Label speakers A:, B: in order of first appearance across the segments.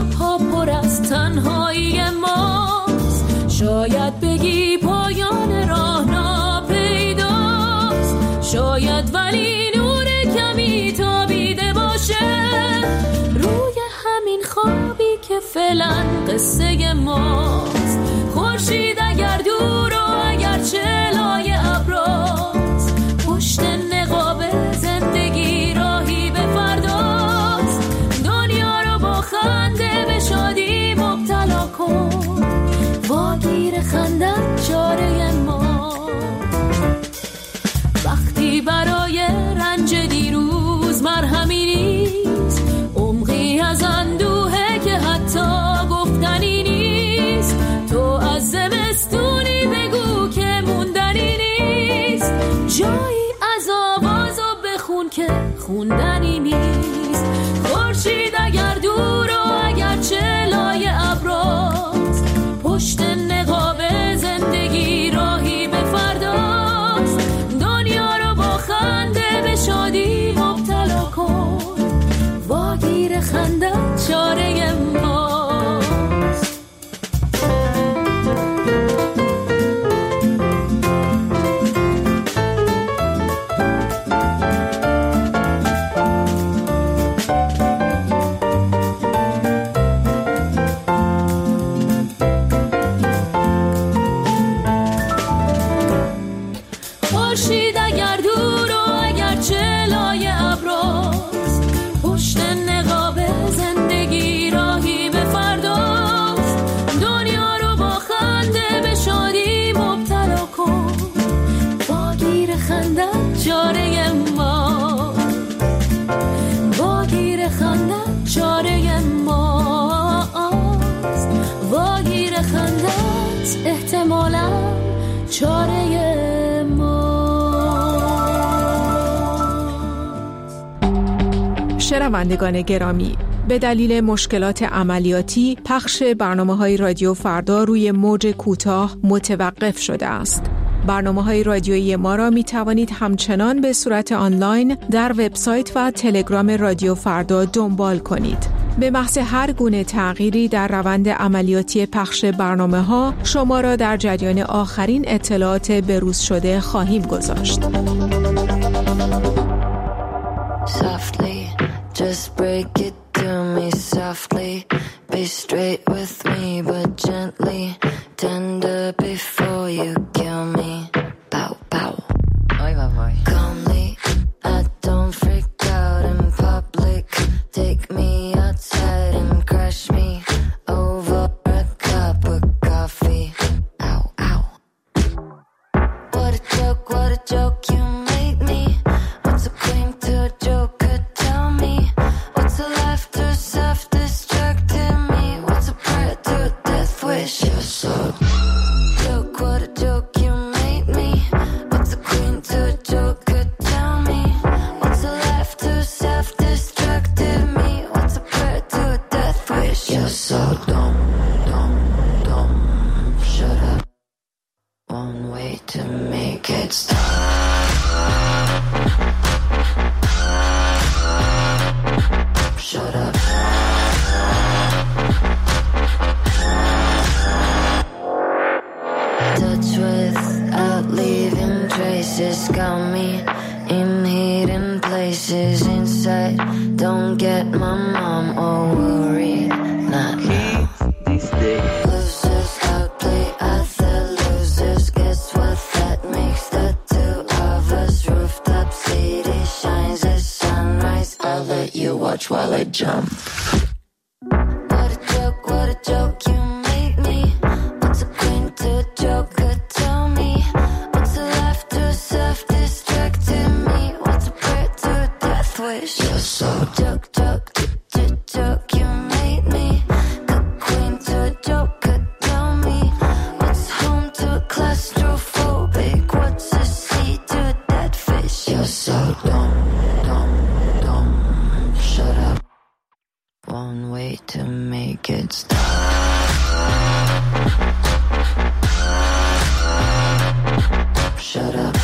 A: شب‌ها پر از تنهایی ماست. شاید بگی پایان راه ناپیداست، شاید ولی نور کمی تابیده باشه روی همین خوابی که فعلا قصه ماست. خورشید اگر دور و اگر چلای ابراست، پشت نقاب زندگی راهی به فرداست. دنیا رو با خنده به شادی مبتلا کن، واگیر خندت چاره ما. وقتی برای رنج دیروز مرهمی نیست، عمقی از اندوهه که حتی گفتنی نیست. تو از زمستونی بگو که موندنی نیست، جایی از آوازو بخون که خوندنی نیست. خورشید اگر دور و اگر چلای ابراست، پشت نقاب زندگی راهی به فرداست. دنیا رو با خنده به شادی مبتلا کن، واگیر خندت چاره ماست. خورشید اگر دور و اگر چلای ابراست، پشت نقاب زندگی راهی به فرداست. دنیا رو با خنده به شادی مبتلا کن، واگیر خندت چاره ما، واگیر خندت چاره ماست. واگیر خندت احتمالاً چاره
B: شنوندگان گرامی، به دلیل مشکلات عملیاتی پخش برنامه‌های رادیو فردا روی موج کوتاه متوقف شده است. برنامه‌های رادیویی ما را می توانید همچنان به صورت آنلاین در وبسایت و تلگرام رادیو فردا دنبال کنید. به محض هر گونه تغییری در روند عملیاتی پخش برنامه‌ها شما را در جریان آخرین اطلاعات بروز شده خواهیم گذاشت.
C: Just break it to me softly. Be straight with me, but gently. Tender before you kill me. Pow, pow. Ay, bye. Calmly, I don't freak out in public. Take me outside and crush me over a cup of coffee. Ow, ow. What a joke you made me. What's a claim to a joke? What's a life to self-destructing me? What's a prayer to a death wish? You're so joke, what a joke you made me. What's a queen to a joke could tell me? What's a life to self-destructing me? What's a prayer to a death wish? You're so dumb, dumb, dumb. Shut up. One way to make it stop. Shut up. Touch without leaving traces. Got me in hidden places inside. Don't get my mom all worried. Not now. Losers outplay other losers. Guess what that makes the two of us? Rooftop city shines as sunrise. I'll let you watch while I jump. What a joke you made me. What's a queen to a joke could tell me? What's a life to self-destructing me? What's a prayer to a death wish? You're so joke you made me. Good queen to a joke could tell me. What's home to a claustrophobic? What's a sea to a dead fish? You're so dumb, dumb, dumb. Shut up. One way to make it stop. Shut up.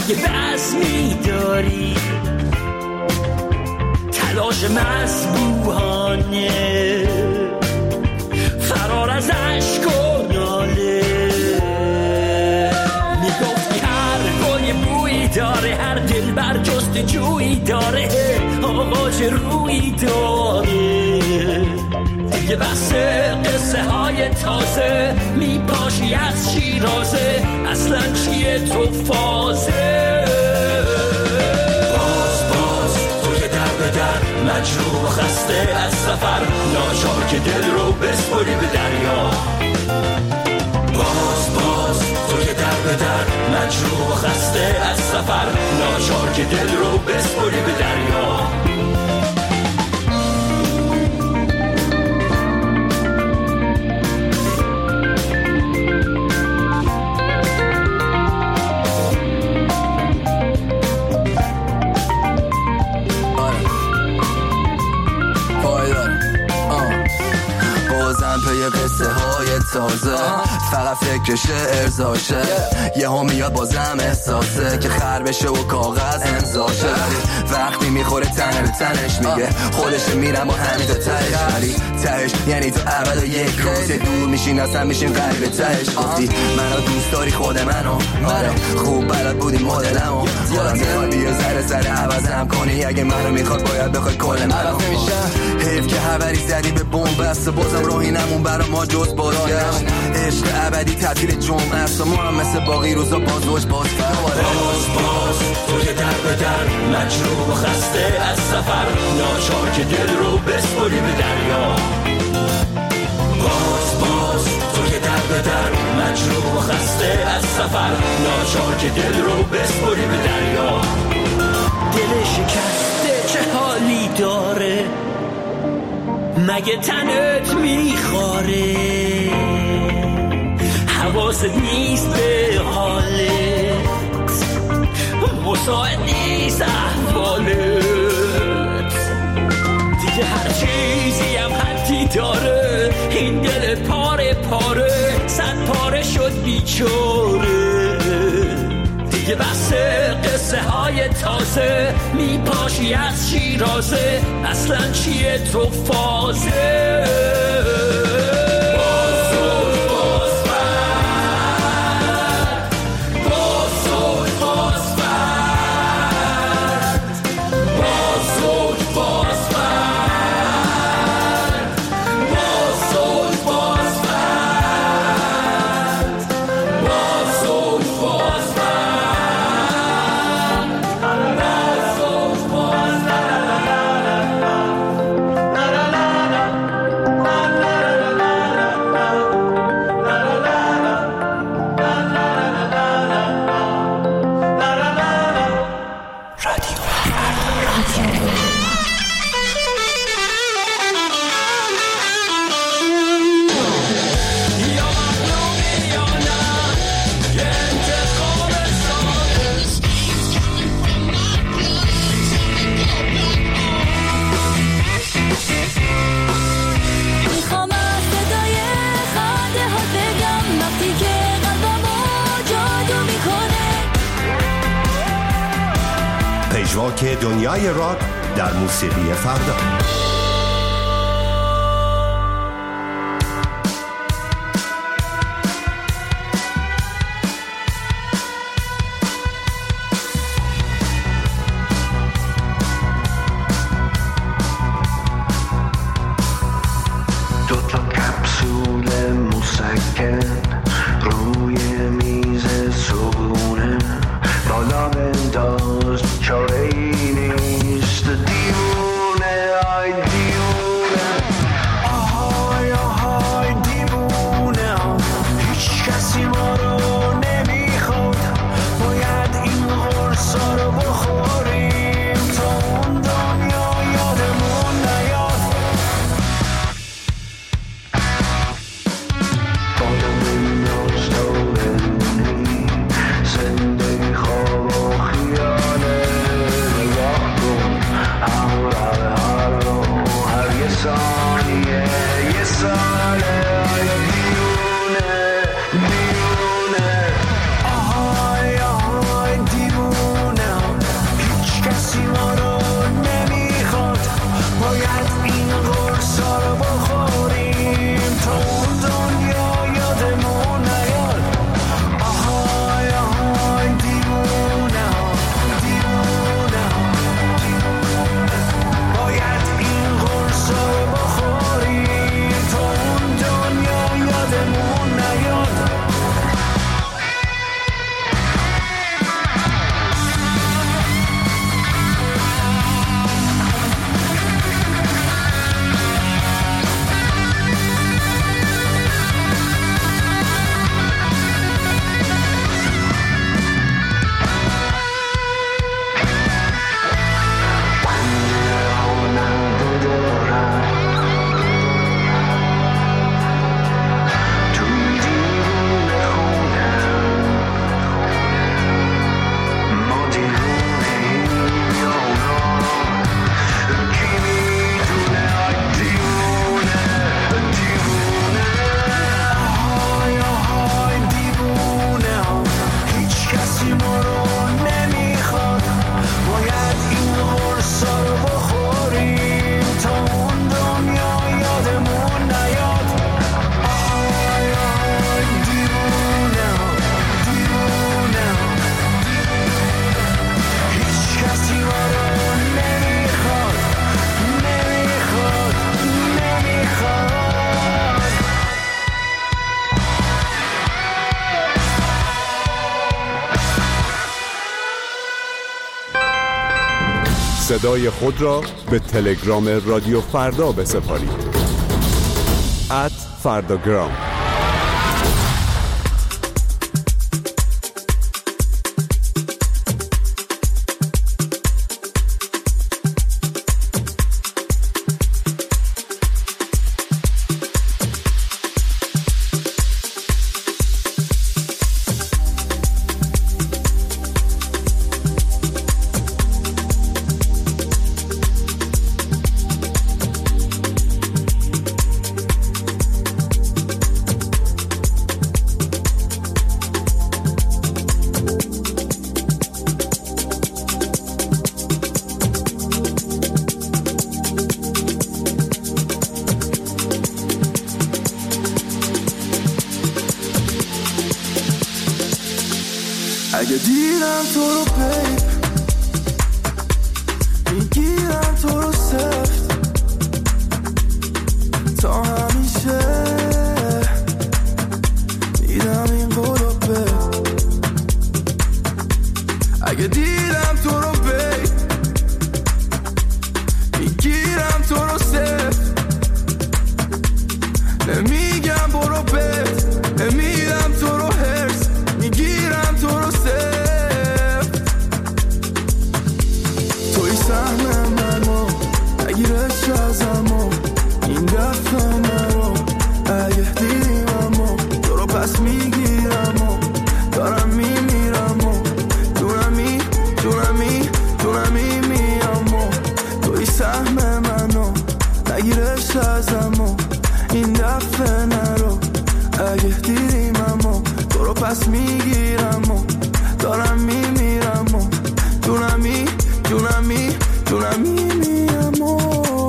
D: اگه بزمی داری تلاش مذبوحانه فرار از عشق و ناله میگفتی هر گل بویی داره هر دل بر جست جویی داره آغاز رویی داره دیگه بس قصه های تازه میپاشی از شیرازه اصلا چیه تو فازه باز تو که در به در مجروح و خسته از سفر ناچار که دل رو بسپری به دریا باز تو که در به در مجروح و خسته از سفر ناچار که دل رو بسپری به دریا
E: تازه فقط فکرش ارزاشه یه ها میاد بازم احساسه که خر بشه و کاغذ امضاشه وقتی میخوره تنه به تنش میگه خودش میرم با همین تا تهش ولی تهش یعنی تو اول و یک روز دور میشین اصلا میشین قریب تهش گفتی منو دوست داری خود منو آره خوب بلد بودی مدلمو یادم میخوای بیا ذره عوضم کنی اگه منو میخواد باید بخوای کل منو حیف که خبری زدی به بمب بسته بازم راهی نمون برا ما جز بارگشت عشق ابدی تعطیل جمعه است و ما هم مثل باقی روزا بازوش باز تو که در به در مجروح و خسته از سفر ناچار که دل رو بسپری به دریا باز تو که در به در مجروح و خسته از سفر ناچار که دل رو بسپری به دریا دل شکسته چه حالی داره مگه تنت میخواره حواست نیست به حالت مساعد نیست احوالت دیگه هر چیزی هم حدی داره این دل پاره پاره صد پاره شد بیچاره دیگه بس قصه های تازه میپاشی از شیرازه اصلا چیه تو فازه
F: پژواک دنیای راک در موسیقی فردا.
G: Stolen صدای خود را به تلگرام رادیو فردا بسپارید. @فرداگرام.
H: اگه دیدم تو رو پیپ میگیرم تو رو سفت تا همیشه دیدم این قولو پیپ. اگه دیدم تو رو پیپ میگیرم تو رو سفت نمیگم برو پیپ نمیدم تو رو هرس میگیرم تو رو سفت. توی سهم منو نگیرش ازمو این دفعه نرو اگه دیدیم امو تو رو پس میگیرم و دارم میمیرم و دونمی میام و توی سهم منو نگیرش ازمو این دفعه نرو اگه دیدیم امو تو رو پس میگیرم و دارم میمیرم و دونمی میام و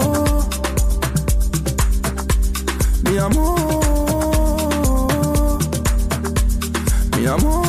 H: میام و میام و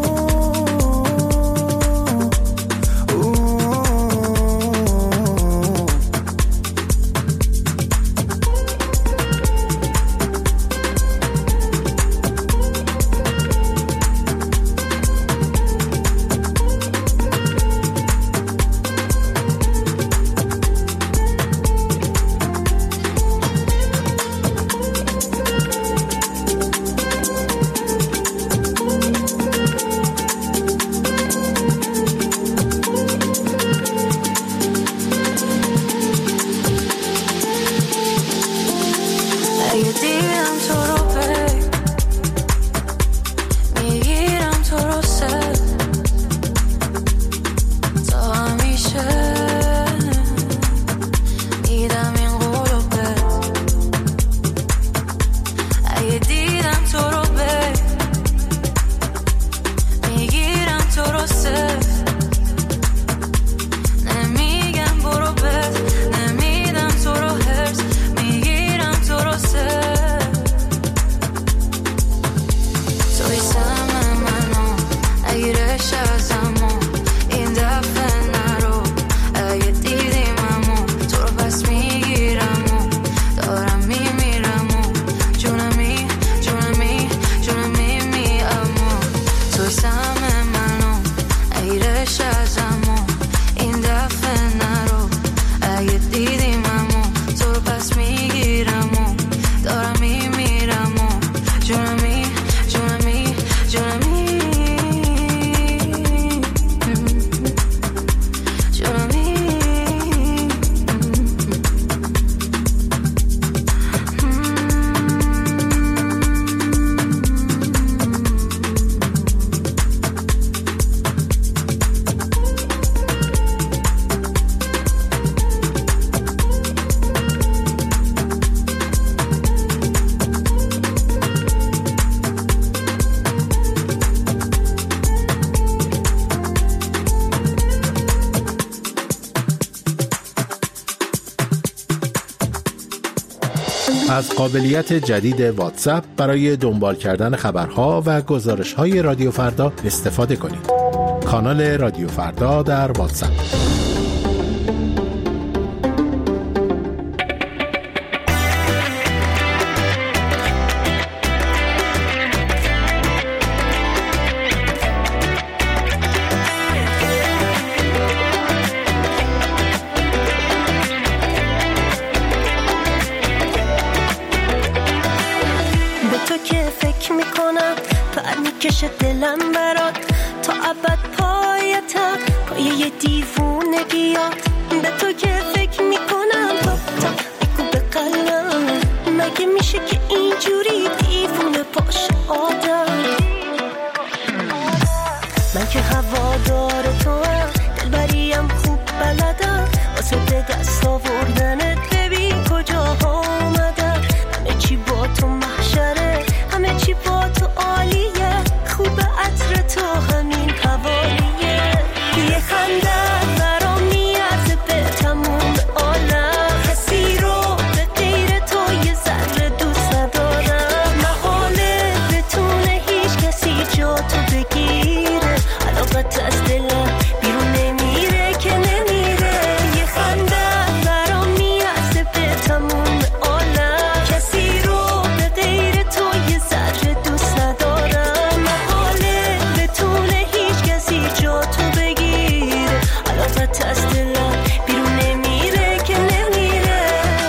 I: از قابلیت جدید واتساپ برای دنبال کردن خبرها و گزارش‌های رادیو فردا استفاده کنید. کانال رادیو فردا در واتساپ.
J: که فکر میکنم پر میکشه دلم برات تا ابد پایتم پایه دیوونگیات به تو که فکر میکنم تا بگو به قلبم مگه میشه که اینجوری دیوونه باشه آدم من که هوادار تو هم دلبریم خوب بلدم واسه به دست آوردنت ببین کجا آمدم همه چی با تو محشره همه چی با تو عالیه خوب عطر تو همین حوالیه یه خنده برام میارزه به تموم عالم کسی رو به غیر تو یه ذره دوست ندارم محاله بتونه هیچ کسی جا تو بگیره علاقت از دلم بیرون نمیره که نمیره یه خنده برام میارزه به تموم عالم کسی رو به غیر تو یه ذره دوست ندارم محاله بتونه هیچ کسی جا تو بگیره علاقت از دلم بیرون نمیره که نمیره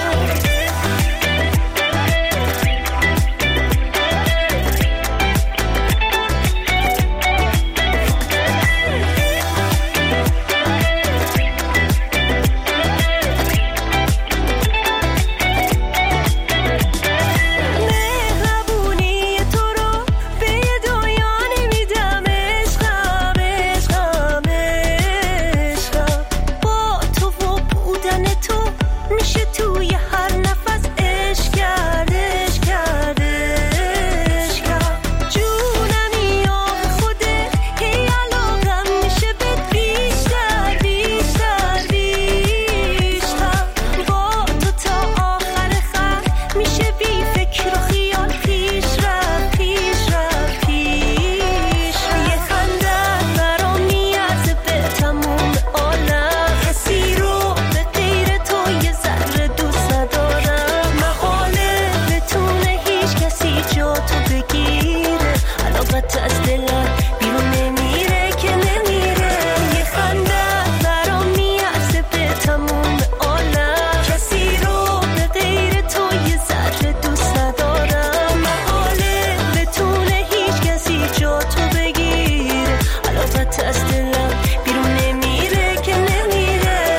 J: مهربونی تو رو به یه دنیا نمیدم عشقم عشقم عشقم با تو و بودن تو میشه توی هر نفس عشق کرد عشق کرد عشقم جونمی آب خوده هی علاقم میشه به بیشتر بیشتر بیشتر با تو تا آخر خط میشه بی فکر و خیال پیش رفت پیش رفت پیش یه خنده برام میارزه به تموم عالم کسی رو به غیر تو یه ذره دوست ندارم محاله بتونه هیچ کسی جا تو بگیره علاقت از دلم بیرون نمیره که نمیره یه خنده برام میارزه به تموم عالم کسی رو به غیر تو یه ذره دوست ندارم محاله بتونه هیچ کسی جا تو بگیره علاقت از دلم بیرون نمیره که نمیره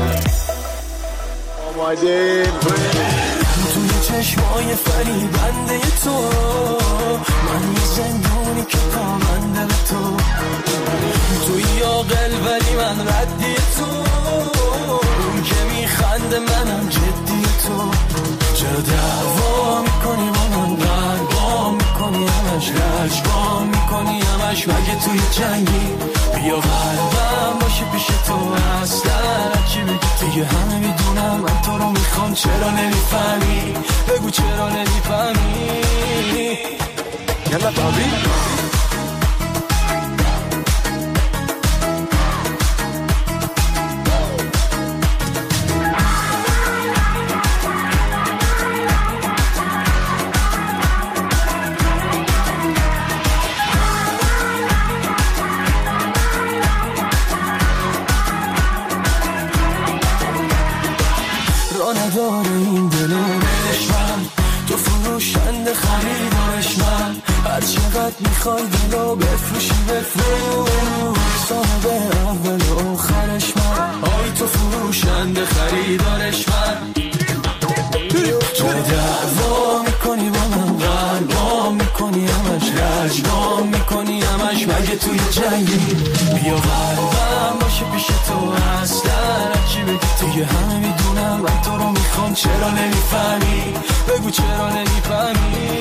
H: توی چشمای فریبنده تو من یه زندونی که پامنده به تو توی عاقل ولی من ردی تو اون که میخنده منم جدی تو چرا دعوا میکنی با من قلبا میکنی همش رجبا میکنی همش مگه توی جنگی بیا قلبم باشه پیش تو اصلا چی بگی دیگه همه میدونم من تو رو میخوام چرا نمیفهمی بگو چرا نمیفهمی یلا بابی نداره این دلش من تو فروشنده خریدارش من هر چقدر میخوای دلو بفروشی بفروش صاحب اول و آخرش من آی تو فروشنده خریدارش من چرا دعوا میکنی با من قلبا میکنی همش رجبا میکنی همش مگه توی جنگی بیا قلبم باشه پیش تو اصلا چی بگی دیگه همه میدونم من تو رو میخوام چرا نمیفهمی بگو چرا نمیفهمی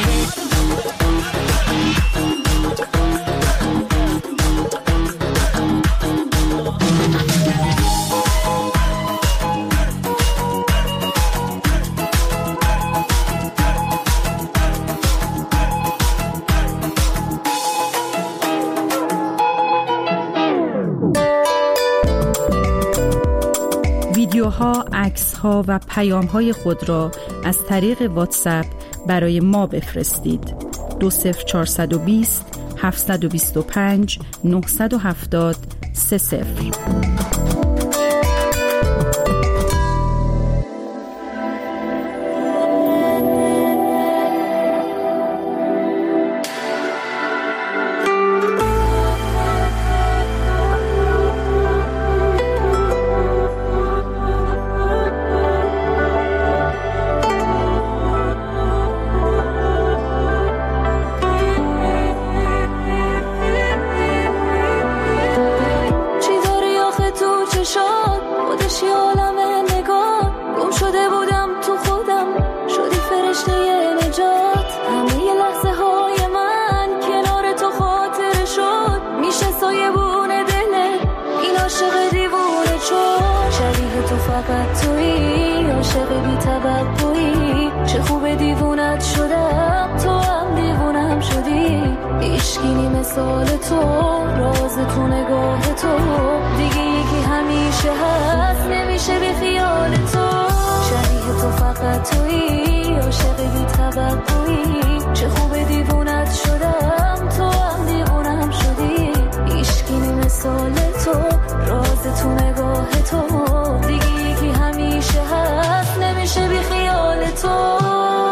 K: ویدیوها، عکس‌ها و پیام‌های خود را از طریق واتساپ برای ما بفرستید. 20420 725 970 30.
A: تو، راز تو نگاه تو، دیگه یکی همیشه هست نمیشه بی خیال تو. شبیه تو فقط تویی، عاشق بی توقعی، چه خوب دیوونت شدم، تو هم دیوونم شدی. عشقی مثال تو، راز تو نگاه تو، دیگه یکی همیشه هست نمیشه بی خیال تو.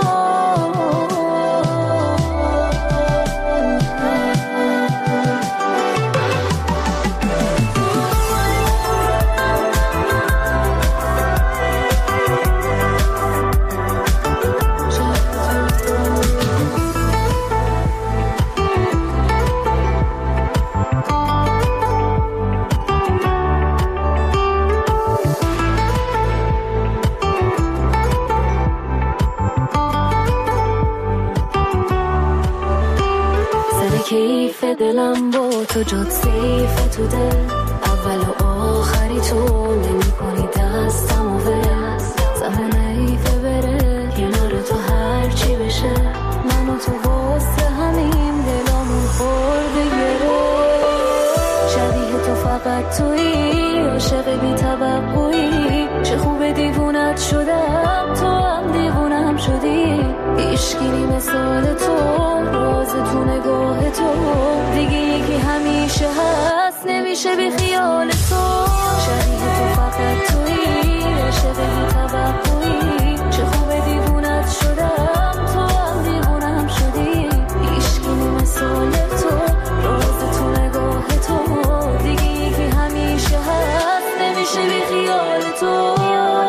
A: کیف دلم با تو جد سیف تو دل، اول و آخری تو نمی کنی دستم و ول. زمان ایفه بره کنار تو هرچی بشه، من و تو واسه همین دلامون خورده گره. شبیه تو فقط تویی، عاشق بی توقعی، چه خوب دیوونت شدم، تو هم دیوونم شدی. عشقی مثال تو، راز تو نگاه تو، دیگه یکی همیشه هست نمیشه بی خیال تو. شبیه تو فقط تویی، عاشق بی توقعی، چه خوب دیوونت شدم، تو هم دیوونم شدی. عشقی مثال تو، راز تو نگاه تو، دیگه یکی همیشه هست نمیشه بی خیال تو.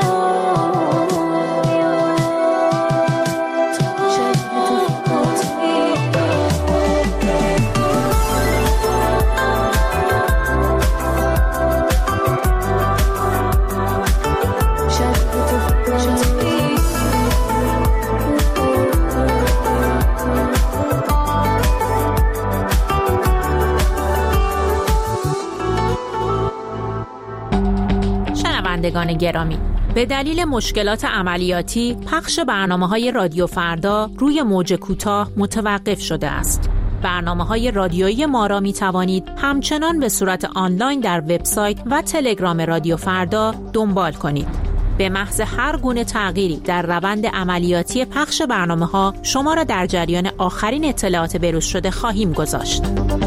L: شنوندگان گرامی، به دلیل مشکلات عملیاتی پخش برنامه‌های رادیو فردا روی موج کوتاه متوقف شده است. برنامه‌های رادیویی ما را می‌توانید همچنان به صورت آنلاین در وبسایت و تلگرام رادیو فردا دنبال کنید. به محض هر گونه تغییری در روند عملیاتی پخش برنامه‌ها شما را در جریان آخرین اطلاعات بروز شده خواهیم گذاشت.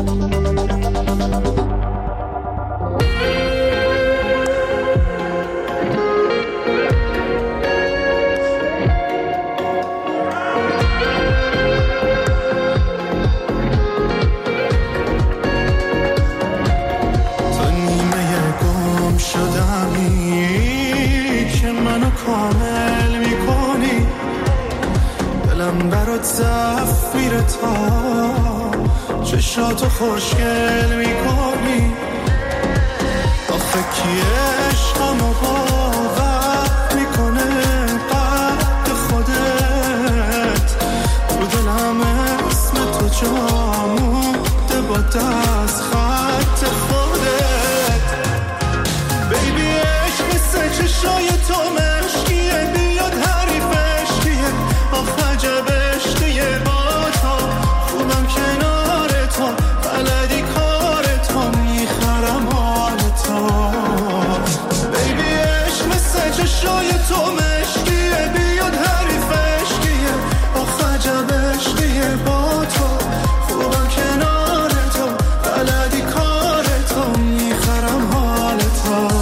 H: چشاتو خوشگل میکنی، آخه کی عشقمو باور میکنه قد خودت. رو دلم اسم تو جا مونده با دست خط خودت. بیبی عشق مثل چشای تو مشکیه، بیاد حریفش کیه، آخه عجب عشقیه با تو. خوبم کنار تو، بلدی کار تو، میخرم حال تو. بیبی عشق مثل چشای تو مشکیه، بیاد حریفش کیه، آخه عجب عشقیه با تو. خوبم کنار تو، بلدی کار تو، میخرم حال تو.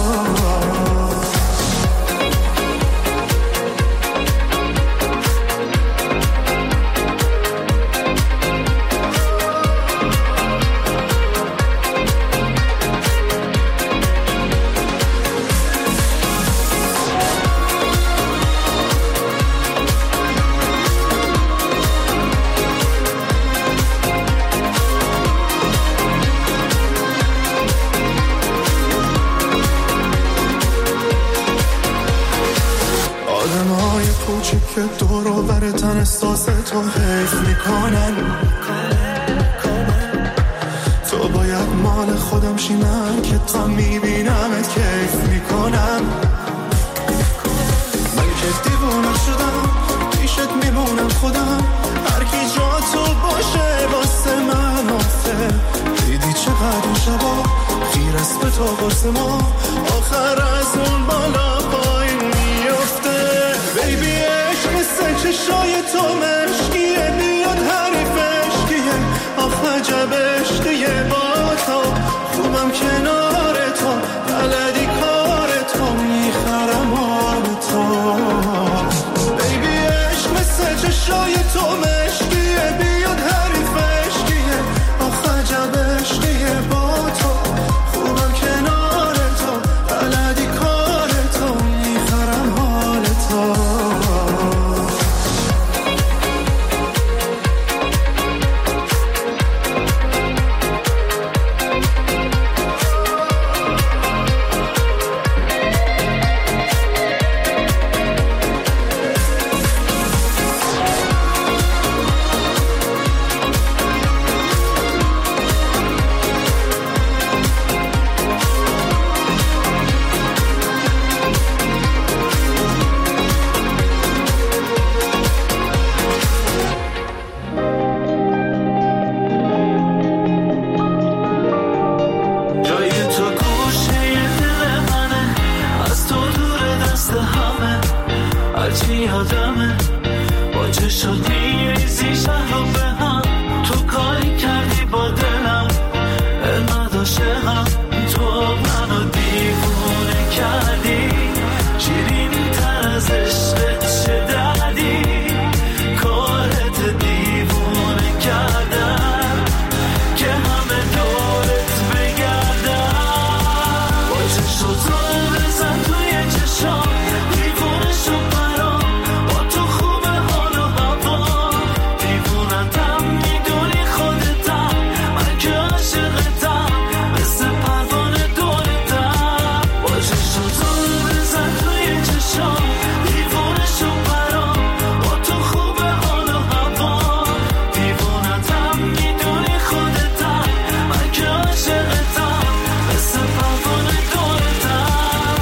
H: آدمای کوچیک که دور و برتن احساس تو حیف میکنن. تو باید مال خودم شی، من که تا میبینمت کیف میکنم. من که دیوونم شدم، پیشت میمونم خودم. هر کی جا تو باشه واسه من آفه. دیدی واسه ما آخر از اون بالا پایین میفته. بیبی عشق مثل چشای تو مشکیه، بیاد حریفش کیه، آخ عجب عشقیه با تو، خوبم کنار تو، بلدی کار تو، میخرم آن تو. بیبی عشق مثل چشای تو مشکیه، بیاد حریفش کیه، آخ عجب عشقیه با تو، خوبم کنار تو، بلدی کار تو، میخرم حال تو.
M: یادمه با چشات میریزی شهر رو به هم، تو کاری کردی با دلم انقدر عاشقم، تو منو دیوونه کردی، شیرینی تر از عشقت چه دردی، کارت دیوونه کردن که همه دورت بگردن، با چشات رو بزن توی چشام دیوونه شو برام، با تو خوبه حال و هوا، دیوونتم میدونی خودتم، من که عاشقتم مثل پروانه دورتم، با چشات رو بزن توی چشام دیوونه شو برام، با تو خوبه حال و هوا، دیوونتم میدونی خودتم، من که عاشقتم مثل پروانه دورتم.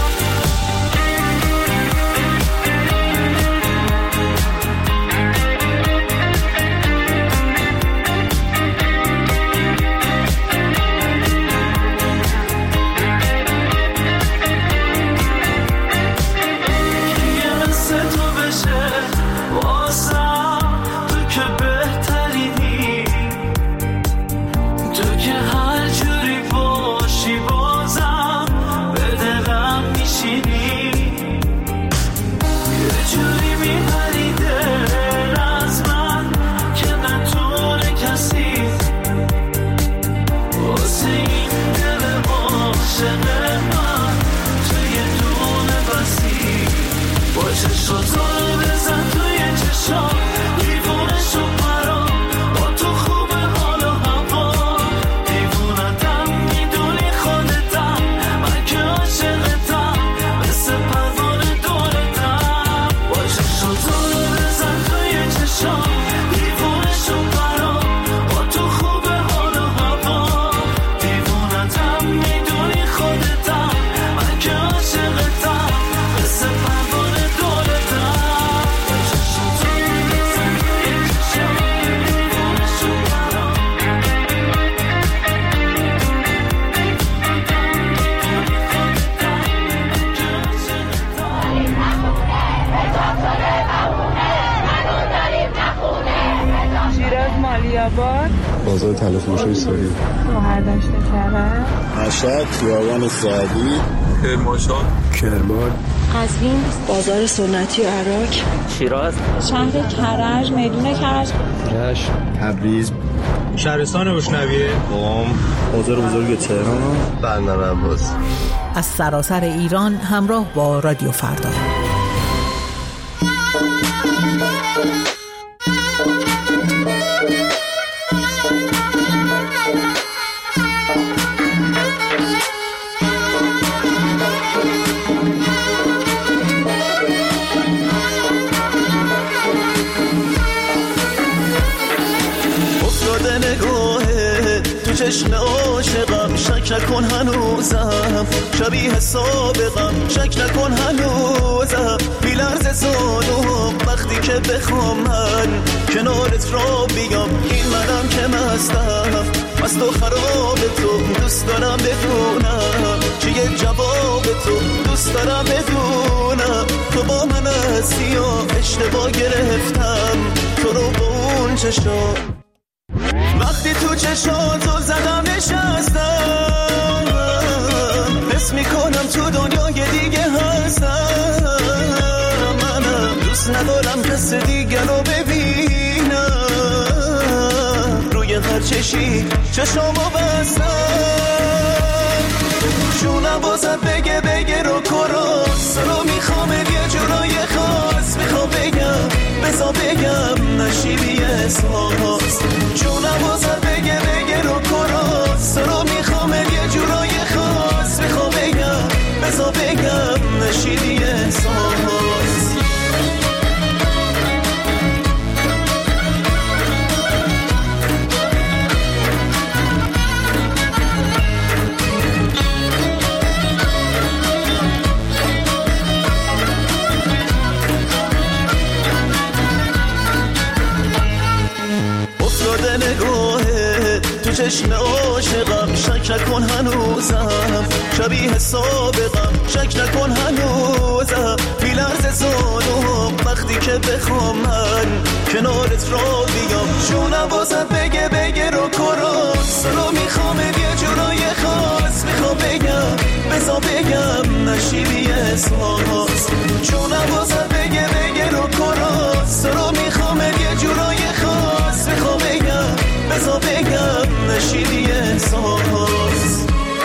M: یه مثل تو بشه واسم، تو که بهترینی، تو که هر جوری باشی بازم به دلم میشینی، یه جوری میپری دل از من که نتونه کسی واسه این دل عاشق من تو یه دونه بسی، با چشات رو بزن توی چشام دیوونه شو برام، با تو خوبه حال و هوا، دیوونتم میدونی خودتم، من که عاشقتم مثل پروانه دورتم، با چشات رو بزن توی چشام دیوونه شو برام، با تو خوبه حال و هوا، دیوونتم میدونی خودتم، من که عاشقتم مثل پروانه دورتم، با چشات رو بزن توی چشام دیوونه شو برام،
N: شیراز مالیاباد،
O: بازار طلا فروشی ساری،
N: مهردشت کرد،
O: مشهد خیابان سعدی،
P: کرمانشاه،
O: کرمان،
N: قزوین بازار سنتی عراق،
P: شیراز،
N: شهر کرج، میدون کرج،
O: رشت، تبریز،
P: شهرستان روشنویه،
O: قم، بازار بزرگ تهران، بندر عباس.
Q: از سراسر ایران همراه با رادیو فردا.
M: افتاده نگاهه تو چشم عاشقم، شک نکن هنوزم شبیه سابقم، شک نکن هنوزم بیلرز زانوم وقتی که بخوام من کنارت را بیام، این منم که مستم مست و خراب تو دوست دارم بدونم،
H: چیه جواب تو دوست دارم بدونم تو با من هستی یا اشتباه گرفتم تو رو با اون چشم وقتی تو چشاتو زدم نشستم حس میکنم تو دنیای دیگه هستم منم دوست ندارم کس دیگه رو ببینم روی هر چشی چشامو بستم جونم بازت بگه رو کراس رو میخوام یه جورای خاص میخوام بگم بزا بگم نشیبی احساس جونم بازت بگه رو کراس رو میخوام یه جورای خاص میخوام بگم بزا بگم نشیبی احساس نگاهه تو چشم عاشقم شک نکن هنوزم شبیه سابقم شک نکن هنوزم میلرز زانوم وقتی که بخوام من کنارت را بیام جونم بازت بگه رو کراس رو میخوام یه جورای خاص میخوام بگم بزا بگم نشیبی احساس جونم بازت بگه رو کراس رو میخوام یه جورای خاص میخوام بگم بزا بگم نشیدی احساس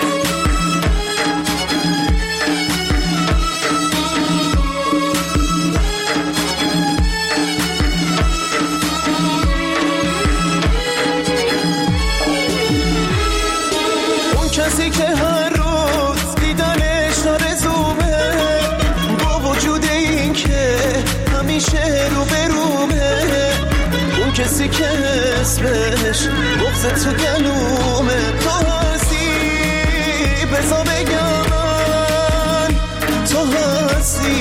H: اون کسی که هر روز دیدنش آرزومه با وجود این که همیشه رو برومه اون کسی که اسمش بغض تو گلومه تو هستی بزا بگم من تو هستی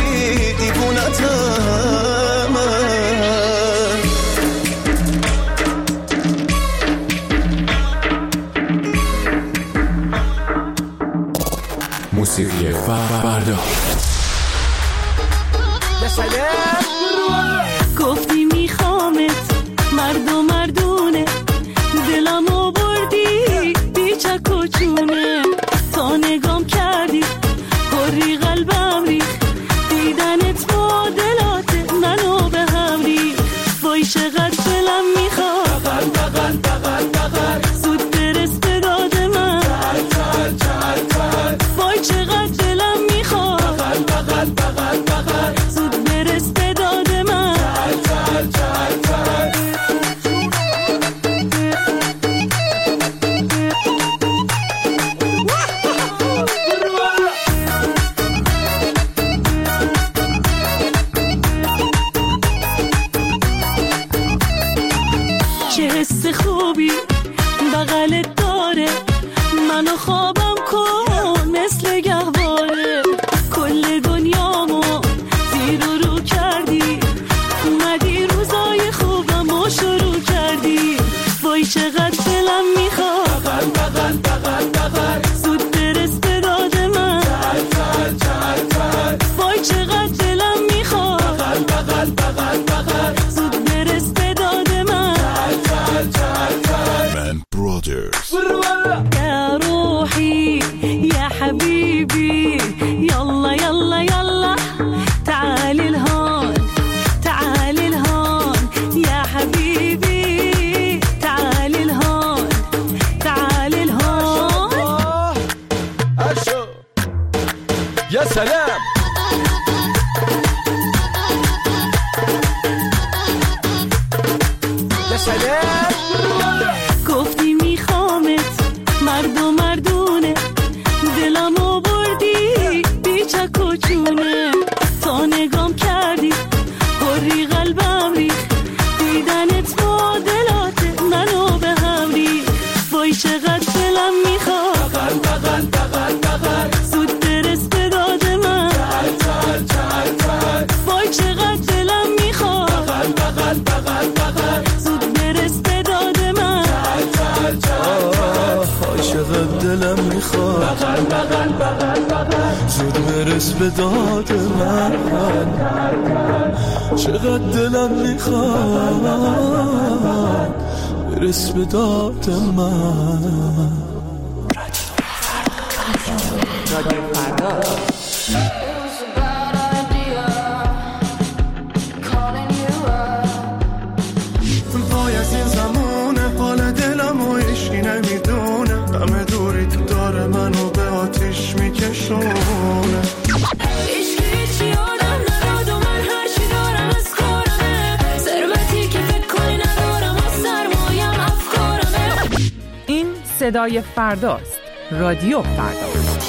H: دیوونتم من
R: موسیقی فردا
J: گفتی میخوامت مرد و مردونه دلمو بردی بیچک و چونه تا نگام کردی پری قلبم ریخ دیدنت معادلات منو به هم ریخ وای چقدر دلم میخواد زود برس به داد من وای چقدر دلم میخواد زود برس به داد من چه حس خوبی بغلت داره منو خوابم کن مثل گهواره کل دنیامو زیر و رو کردی اومدی روزای خوبمو شروع کردی وای چقدر دلم میخواد زود برس به داد من وای چقدر دلم میخواد زود برس به داد من يا روحي يا حبيبي يلا يلا يلا تعالي لهون تعالي لهون يا حبيبي تعالي لهون تعالي لهون
S: يا سلام يا سلام
J: گفتی میخوامت مرد و مردونه دلمو بردی بیچک و چونه تا نگام کردی پری قلبم ریخ دیدنت معادلات منو به هم ریخ وای چقدر دلم میخواد زود برس به داد من وای چقدر دلم میخواد زود برس به داد من
H: چقدر دلم میخواد میخواد بغل بغل بغل بغل زود برس به داد من چقدر دلم میخواد برس به داد من
T: رادیو فردا
H: وای از این زمونه حال دلم و عشقی نمیدونه همه دوری تو داره منو به آتیش میکشونه
A: عشقی آدم نداد و من هرچی دارم از کارمه ثروتی که فکر کنی ندارم و سرمایم افکارمه.
B: این صدای فرداست. رادیو فردا.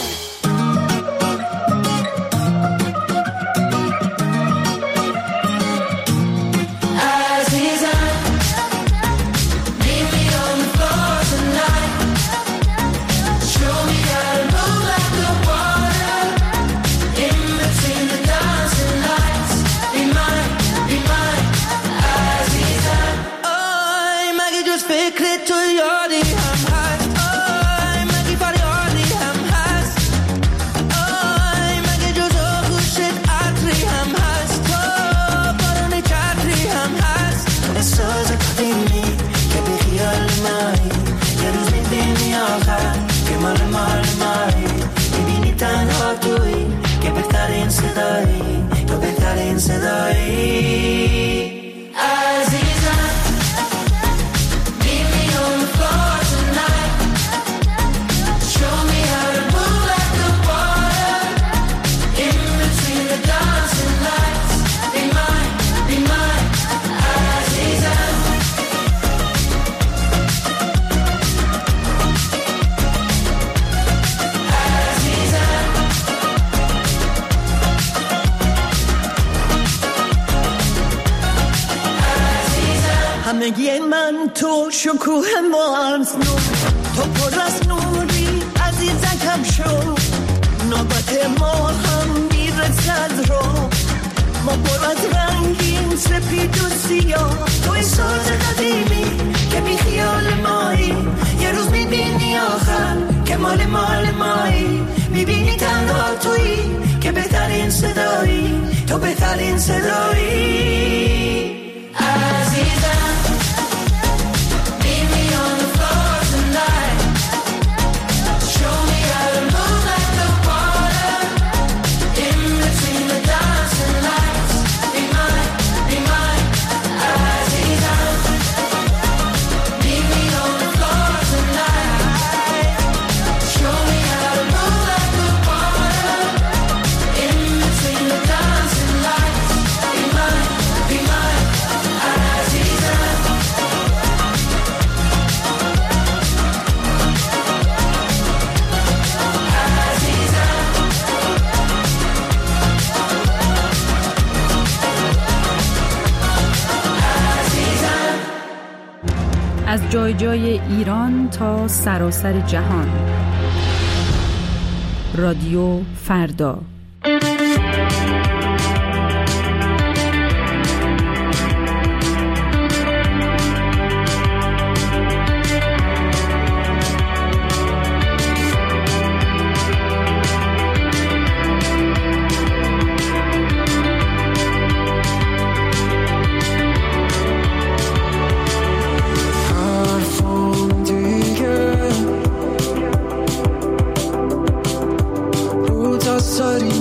J: همگی من تو شکوه مارز نور تو پر از نوری عزیزکم شو نوبت ما هم میرسد رو ما پر از رنگین سپید و سیاه توی ساز قدیمی که بی خیال مایی یه روز میبینی آخر که مال مایی میبینی تنها تویی که بهترین صدایی تو بهترین صدایی عزیزم.
K: از جای جای ایران تا سراسر جهان. رادیو فردا.
H: سری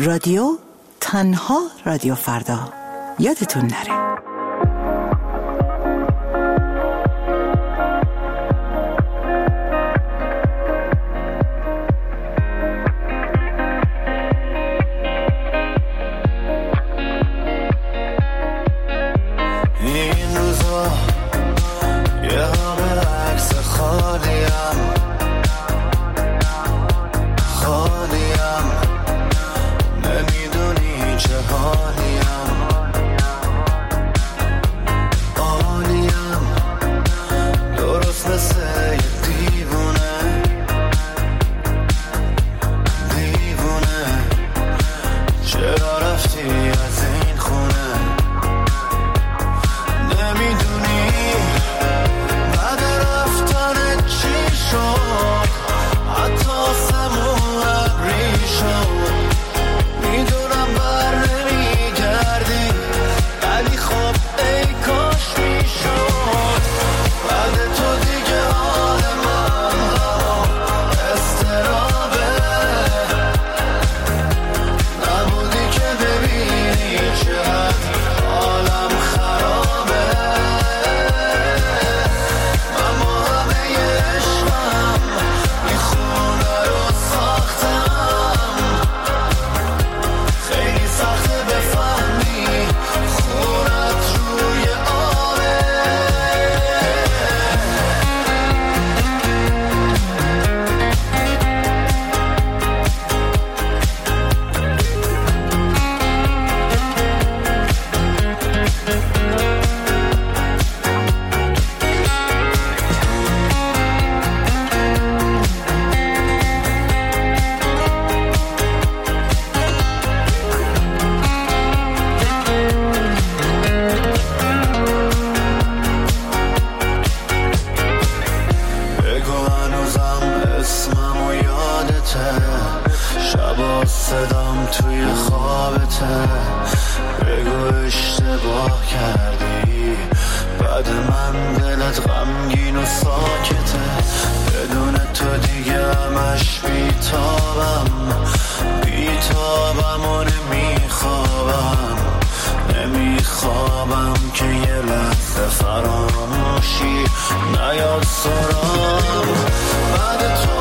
U: رادیو تنها رادیو فردا. یادتون نره.
M: این روزا یه همه عکس خالیم نمیدونی چه حالیم عالیم درست مثل یه دیوونه چرا رفتی از این خونه نمیدونی بعد رفتن چی شد حتی آسمون ابری شد میدونم بر نمیگردی ولی خب ای کاش میشد بعد تو دیگه حال من استرابه نبودی که ببینی چقدر حالم خرابه من با همه عشقم این خونه رو ساختم خیلی سخته بفهمی خونت روی آبه بگو هنوزم اسمم و یادته شبا صدام توی خوابته بگو اشتباه کردی بعد من دلت غمگین و ساکته بدون تو دیگه همش بیتابم و نمیخوابم که یه لحظه فراموشی نیاد سرام بعد تو